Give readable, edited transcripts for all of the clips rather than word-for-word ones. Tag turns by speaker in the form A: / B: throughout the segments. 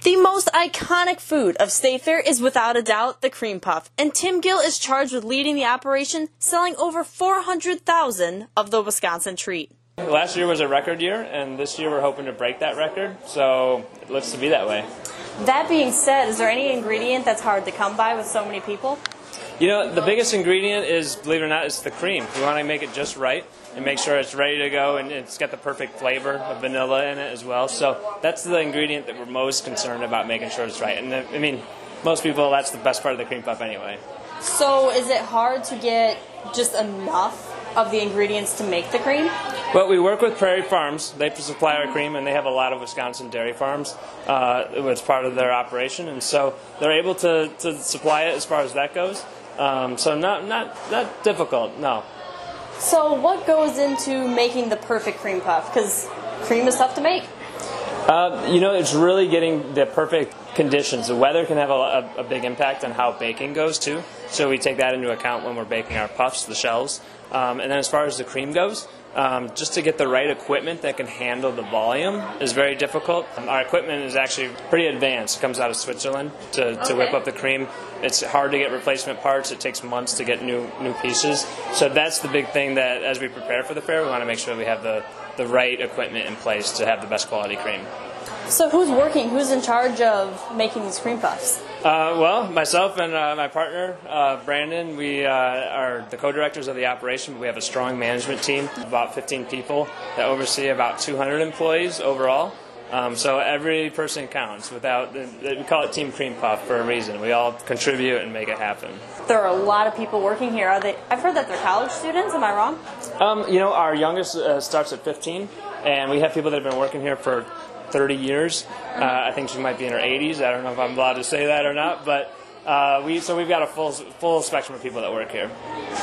A: The most iconic food of State Fair is without a doubt the cream puff, and Tim Gill is charged with leading the operation, selling over 400,000 of the Wisconsin treat.
B: Last year was a record year, and this year we're hoping to break that record, so it looks to be that way.
A: That being said, is there any ingredient that's hard to come by with so many people?
B: You know, the biggest ingredient is, believe it or not, is the cream. We want to make it just right and make sure it's ready to go, and it's got the perfect flavor of vanilla in it as well. So that's the ingredient that we're most concerned about, making sure it's right. And I mean, most people, that's the best part of the cream puff anyway.
A: So is it hard to get just enough of the ingredients to make the cream?
B: Well, we work with Prairie Farms. They supply our cream, and they have a lot of Wisconsin dairy farms as part of their operation, and so they're able to supply it as far as that goes. So not difficult, no.
A: So what goes into making the perfect cream puff? Because cream is tough to make.
B: You know, it's really getting the perfect conditions. The weather can have a big impact on how baking goes, too. So we take that into account when we're baking our puffs, the shells. And then as far as the cream goes, just to get the right equipment that can handle the volume is very difficult. Our equipment is actually pretty advanced. It comes out of Switzerland to whip up the cream. It's hard to get replacement parts. It takes months to get new pieces. So that's the big thing that as we prepare for the fair, we want to make sure we have the right equipment in place to have the best quality cream.
A: So who's in charge of making these cream puffs?
B: Well, myself and my partner, Brandon, we are the co-directors of the operation. We have a strong management team, about 15 people that oversee about 200 employees overall. So every person counts. We call it Team Cream Puff for a reason. We all contribute and make it happen.
A: There are a lot of people working here. I've heard that they're college students. Am I wrong?
B: You know, our youngest starts at 15, and we have people that have been working here for 30 years. I think she might be in her 80s. I don't know if I'm allowed to say that or not, but we've got a full spectrum of people that work here.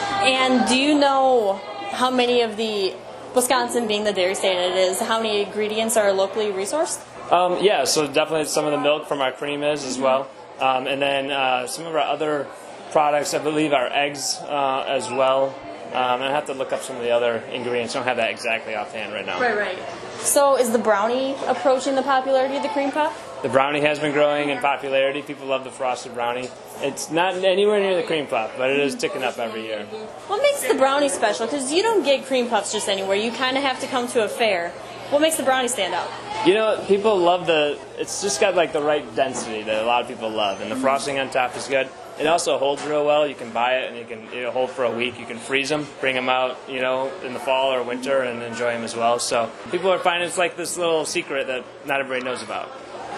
A: And do you know how many of the Wisconsin being the dairy state it is, how many ingredients are locally resourced?
B: Yeah, so definitely some of the milk from our cream is as well, and then some of our other products. I believe our eggs as well. And I have to look up some of the other ingredients. I don't have that exactly offhand right now.
A: Right. So is the brownie approaching the popularity of the cream puff?
B: The brownie has been growing in popularity. People love the frosted brownie. It's not anywhere near the cream puff, but it is ticking up every year.
A: What makes the brownie special? Because you don't get cream puffs just anywhere. You kind of have to come to a fair. What makes the brownie stand out?
B: You know, people love it's just got like the right density that a lot of people love, and the frosting on top is good. It also holds real well. You can buy it, and it'll hold for a week. You can freeze them, bring them out, you know, in the fall or winter, and enjoy them as well. So people are finding it's like this little secret that not everybody knows about.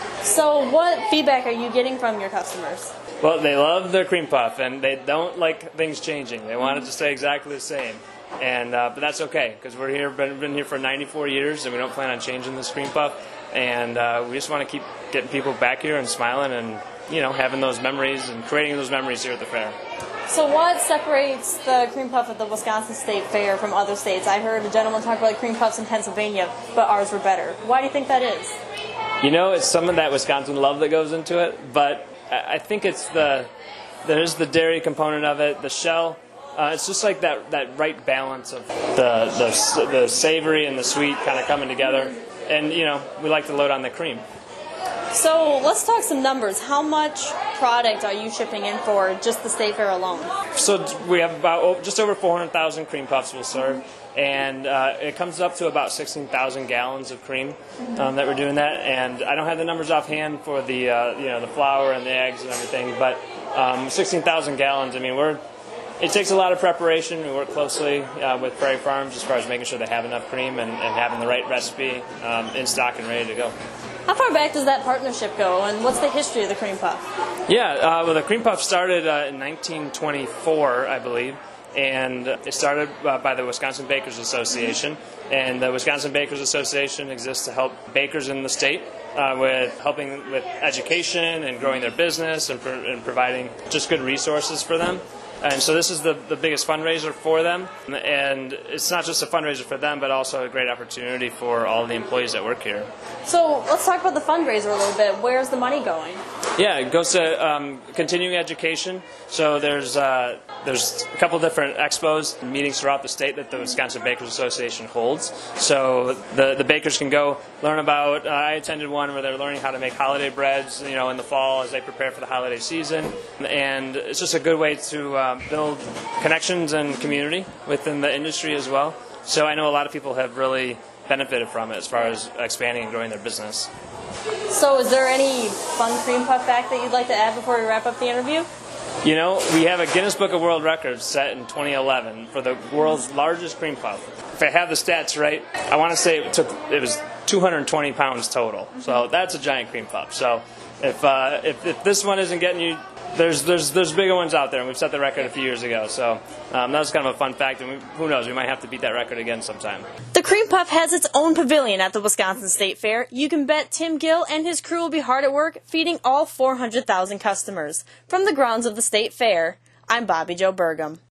A: So what feedback are you getting from your customers?
B: Well, they love their cream puff, and they don't like things changing. They want it to stay exactly the same. And but that's okay, because we're here, been here for 94 years, and we don't plan on changing this cream puff. And we just want to keep getting people back here and smiling and, you know, having those memories and creating those memories here at the fair.
A: So what separates the cream puff at the Wisconsin State Fair from other states? I heard a gentleman talk about cream puffs in Pennsylvania, but ours were better. Why do you think that is?
B: You know, it's some of that Wisconsin love that goes into it, but I think there's the dairy component of it, the shell. It's just like that right balance of the savory and the sweet kind of coming together. And, you know, we like to load on the cream.
A: So let's talk some numbers. How much product are you shipping in for just the State Fair alone?
B: So we have about just over 400,000 cream puffs we'll serve. And it comes up to about 16,000 gallons of cream that we're doing that. And I don't have the numbers offhand for the the flour and the eggs and everything, but 16,000 gallons. I mean, it takes a lot of preparation. We work closely with Prairie Farms as far as making sure they have enough cream and having the right recipe in stock and ready to go.
A: How far back does that partnership go, and what's the history of the cream puff?
B: Yeah, well, the cream puff started in 1924, I believe, and it started by the Wisconsin Bakers Association. And the Wisconsin Bakers Association exists to help bakers in the state with helping with education and growing their business and providing just good resources for them. And so this is the biggest fundraiser for them. And it's not just a fundraiser for them, but also a great opportunity for all the employees that work here.
A: So let's talk about the fundraiser a little bit. Where's the money going?
B: Yeah, it goes to continuing education. So there's a couple different expos and meetings throughout the state that the Wisconsin Bakers Association holds. So the bakers can go learn about. I attended one where they're learning how to make holiday breads, in the fall as they prepare for the holiday season, and it's just a good way to build connections and community within the industry as well. So I know a lot of people have really benefited from it as far as expanding and growing their business.
A: So is there any fun cream puff fact that you'd like to add before we wrap up the interview?
B: We have a Guinness Book of World Records set in 2011 for the world's largest cream puff. If I have the stats right, I want to say it was 220 pounds total. So that's a giant cream puff. So if this one isn't getting you, there's bigger ones out there, and we've set the record a few years ago. So that was kind of a fun fact, and who knows, we might have to beat that record again sometime.
A: The Cream Puff has its own pavilion at the Wisconsin State Fair. You can bet Tim Gill and his crew will be hard at work feeding all 400,000 customers. From the grounds of the State Fair, I'm Bobby Jo Burgum.